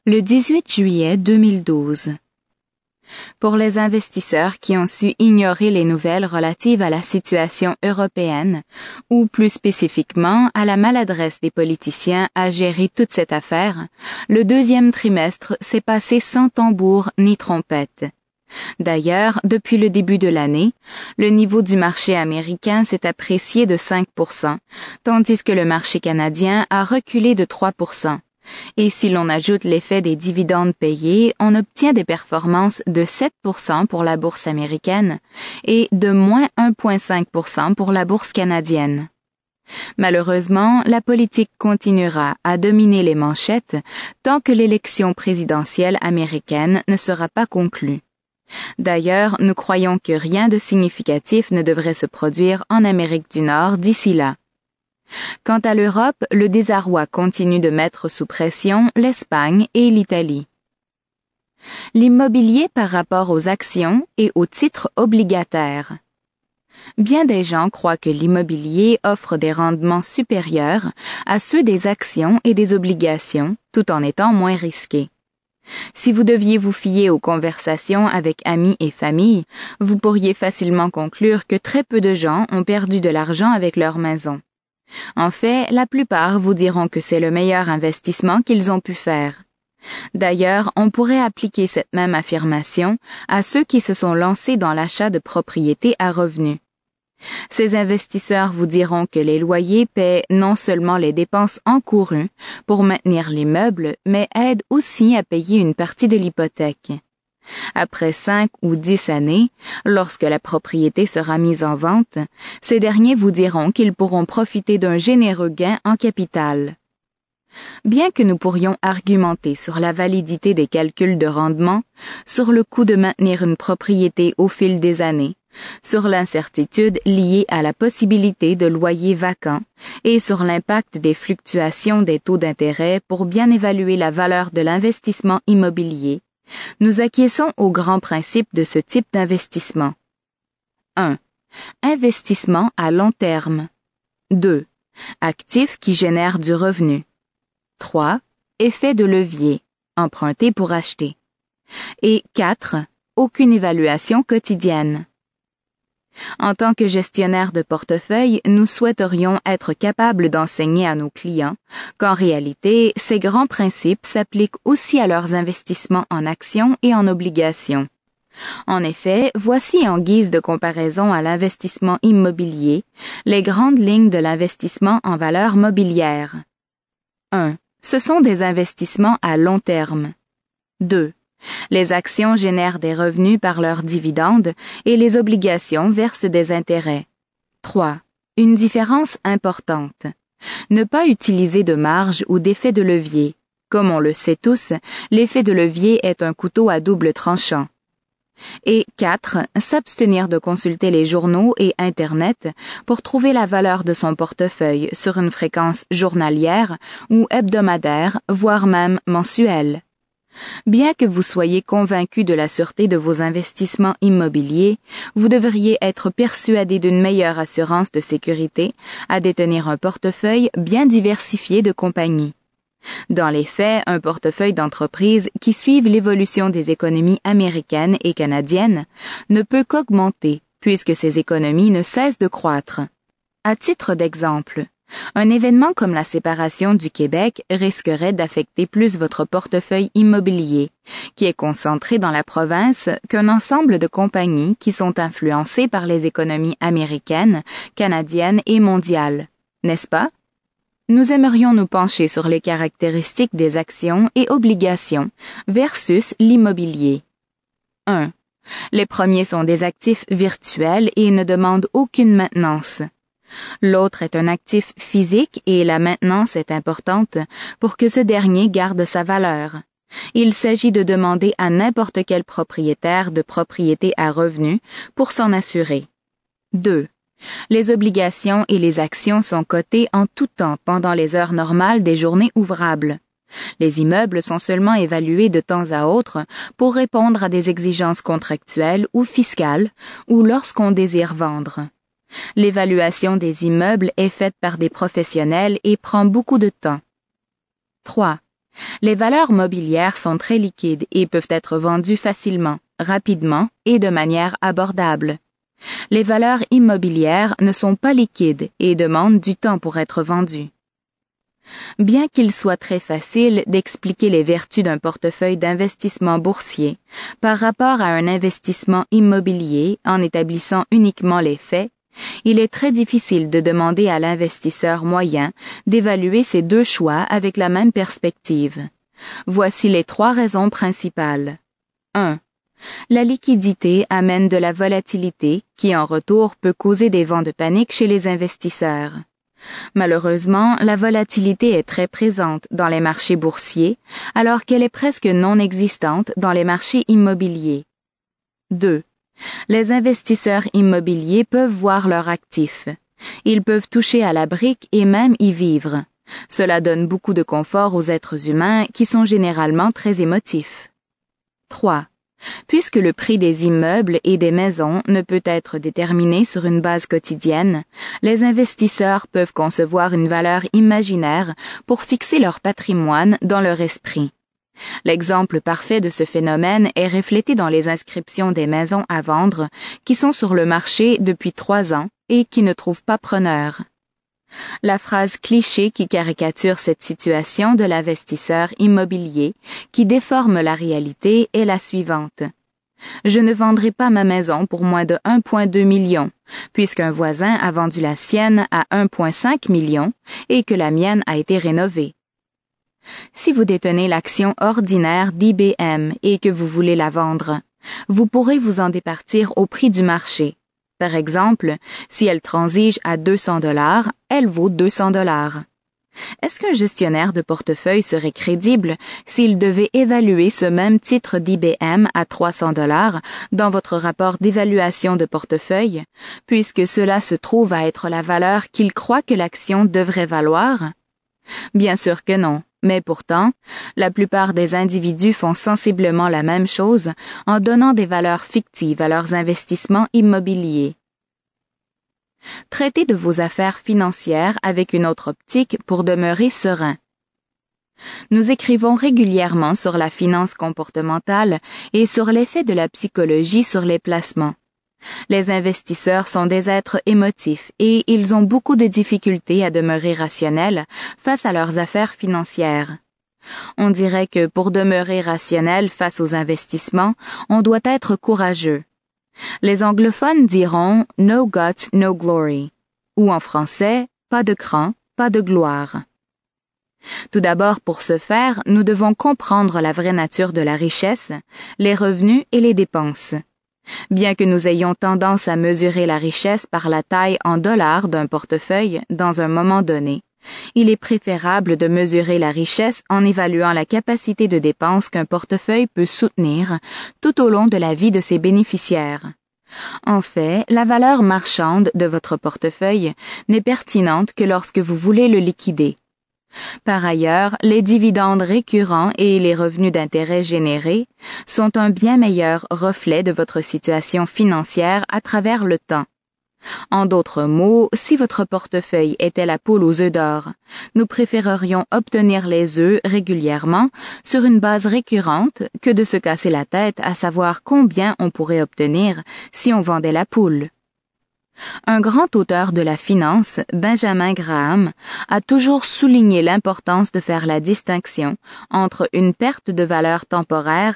Le 18 juillet 2012. Pour les investisseurs qui ont su ignorer les nouvelles relatives à la situation européenne, ou plus spécifiquement à la maladresse des politiciens à gérer toute cette affaire, le deuxième trimestre s'est passé sans tambour ni trompette. D'ailleurs, depuis le début de l'année, le niveau du marché américain s'est apprécié de 5%, tandis que le marché canadien a reculé de 3%. Et si l'on ajoute l'effet des dividendes payés, on obtient des performances de 7% pour la bourse américaine et de moins 1,5% pour la bourse canadienne. Malheureusement, la politique continuera à dominer les manchettes tant que l'élection présidentielle américaine ne sera pas conclue. D'ailleurs, nous croyons que rien de significatif ne devrait se produire en Amérique du Nord d'ici là. Quant à l'Europe, le désarroi continue de mettre sous pression l'Espagne et l'Italie. L'immobilier par rapport aux actions et aux titres obligataires. Bien des gens croient que l'immobilier offre des rendements supérieurs à ceux des actions et des obligations, tout en étant moins risqués. Si vous deviez vous fier aux conversations avec amis et famille, vous pourriez facilement conclure que très peu de gens ont perdu de l'argent avec leur maison. En fait, la plupart vous diront que c'est le meilleur investissement qu'ils ont pu faire. D'ailleurs, on pourrait appliquer cette même affirmation à ceux qui se sont lancés dans l'achat de propriétés à revenus. Ces investisseurs vous diront que les loyers paient non seulement les dépenses encourues pour maintenir l'immeuble, mais aident aussi à payer une partie de l'hypothèque. Après 5 ou 10 années, lorsque la propriété sera mise en vente, ces derniers vous diront qu'ils pourront profiter d'un généreux gain en capital. Bien que nous pourrions argumenter sur la validité des calculs de rendement, sur le coût de maintenir une propriété au fil des années, sur l'incertitude liée à la possibilité de loyers vacants et sur l'impact des fluctuations des taux d'intérêt pour bien évaluer la valeur de l'investissement immobilier, nous acquiesçons aux grands principes de ce type d'investissement. 1. Investissement à long terme. 2. Actifs qui génèrent du revenu. 3. Effet de levier. Emprunter pour acheter. Et 4. Aucune évaluation quotidienne. En tant que gestionnaire de portefeuille, nous souhaiterions être capables d'enseigner à nos clients qu'en réalité, ces grands principes s'appliquent aussi à leurs investissements en actions et en obligations. En effet, voici en guise de comparaison à l'investissement immobilier, les grandes lignes de l'investissement en valeurs mobilières. 1. Ce sont des investissements à long terme. 2. Les actions génèrent des revenus par leurs dividendes et les obligations versent des intérêts. 3. Une différence importante. Ne pas utiliser de marge ou d'effet de levier. Comme on le sait tous, l'effet de levier est un couteau à double tranchant. Et 4. S'abstenir de consulter les journaux et Internet pour trouver la valeur de son portefeuille sur une fréquence journalière ou hebdomadaire, voire même mensuelle. Bien que vous soyez convaincu de la sûreté de vos investissements immobiliers, vous devriez être persuadé d'une meilleure assurance de sécurité à détenir un portefeuille bien diversifié de compagnies. Dans les faits, un portefeuille d'entreprises qui suivent l'évolution des économies américaines et canadiennes ne peut qu'augmenter puisque ces économies ne cessent de croître. À titre d'exemple, un événement comme la séparation du Québec risquerait d'affecter plus votre portefeuille immobilier, qui est concentré dans la province, qu'un ensemble de compagnies qui sont influencées par les économies américaines, canadiennes et mondiales. N'est-ce pas? Nous aimerions nous pencher sur les caractéristiques des actions et obligations versus l'immobilier. 1. Les premiers sont des actifs virtuels et ne demandent aucune maintenance. L'autre est un actif physique et la maintenance est importante pour que ce dernier garde sa valeur. Il s'agit de demander à n'importe quel propriétaire de propriété à revenus pour s'en assurer. 2. Les obligations et les actions sont cotées en tout temps pendant les heures normales des journées ouvrables. Les immeubles sont seulement évalués de temps à autre pour répondre à des exigences contractuelles ou fiscales ou lorsqu'on désire vendre. L'évaluation des immeubles est faite par des professionnels et prend beaucoup de temps. 3. Les valeurs mobilières sont très liquides et peuvent être vendues facilement, rapidement et de manière abordable. Les valeurs immobilières ne sont pas liquides et demandent du temps pour être vendues. Bien qu'il soit très facile d'expliquer les vertus d'un portefeuille d'investissement boursier par rapport à un investissement immobilier en établissant uniquement les faits, il est très difficile de demander à l'investisseur moyen d'évaluer ces deux choix avec la même perspective. Voici les 3 raisons principales. 1. La liquidité amène de la volatilité qui, en retour, peut causer des vents de panique chez les investisseurs. Malheureusement, la volatilité est très présente dans les marchés boursiers, alors qu'elle est presque non existante dans les marchés immobiliers. 2. Les investisseurs immobiliers peuvent voir leurs actifs. Ils peuvent toucher à la brique et même y vivre. Cela donne beaucoup de confort aux êtres humains qui sont généralement très émotifs. 3. Puisque le prix des immeubles et des maisons ne peut être déterminé sur une base quotidienne, les investisseurs peuvent concevoir une valeur imaginaire pour fixer leur patrimoine dans leur esprit. L'exemple parfait de ce phénomène est reflété dans les inscriptions des maisons à vendre qui sont sur le marché depuis 3 ans et qui ne trouvent pas preneur. La phrase cliché qui caricature cette situation de l'investisseur immobilier qui déforme la réalité est la suivante. Je ne vendrai pas ma maison pour moins de 1,2 million, puisqu'un voisin a vendu la sienne à 1,5 million et que la mienne a été rénovée. Si vous détenez l'action ordinaire d'IBM et que vous voulez la vendre, vous pourrez vous en départir au prix du marché. Par exemple, si elle transige à 200 $, elle vaut 200 $. Est-ce qu'un gestionnaire de portefeuille serait crédible s'il devait évaluer ce même titre d'IBM à 300 $ dans votre rapport d'évaluation de portefeuille, puisque cela se trouve à être la valeur qu'il croit que l'action devrait valoir? Bien sûr que non. Mais pourtant, la plupart des individus font sensiblement la même chose en donnant des valeurs fictives à leurs investissements immobiliers. Traitez de vos affaires financières avec une autre optique pour demeurer serein. Nous écrivons régulièrement sur la finance comportementale et sur l'effet de la psychologie sur les placements. Les investisseurs sont des êtres émotifs et ils ont beaucoup de difficultés à demeurer rationnels face à leurs affaires financières. On dirait que pour demeurer rationnel face aux investissements, on doit être courageux. Les anglophones diront « no guts, no glory » ou en français « pas de cran, pas de gloire ». Tout d'abord, pour ce faire, nous devons comprendre la vraie nature de la richesse, les revenus et les dépenses. Bien que nous ayons tendance à mesurer la richesse par la taille en dollars d'un portefeuille dans un moment donné, il est préférable de mesurer la richesse en évaluant la capacité de dépense qu'un portefeuille peut soutenir tout au long de la vie de ses bénéficiaires. En fait, la valeur marchande de votre portefeuille n'est pertinente que lorsque vous voulez le liquider. Par ailleurs, les dividendes récurrents et les revenus d'intérêt générés sont un bien meilleur reflet de votre situation financière à travers le temps. En d'autres mots, si votre portefeuille était la poule aux œufs d'or, nous préférerions obtenir les œufs régulièrement sur une base récurrente que de se casser la tête à savoir combien on pourrait obtenir si on vendait la poule. Un grand auteur de la finance, Benjamin Graham, a toujours souligné l'importance de faire la distinction entre une perte de valeur temporaire